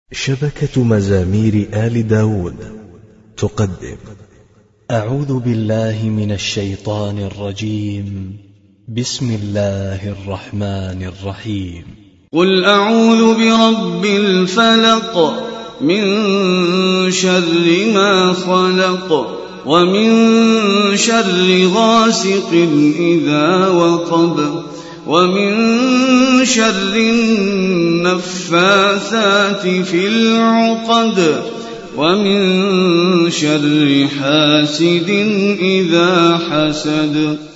شبكة مزامير آل داود تقدم. أعوذ بالله من الشيطان الرجيم. بسم الله الرحمن الرحيم. قل أعوذ برب الفلق من شر ما خلق ومن شر غاسق إذا وقب ومن شر النفاثات في العقد ومن شر حاسد إذا حسد.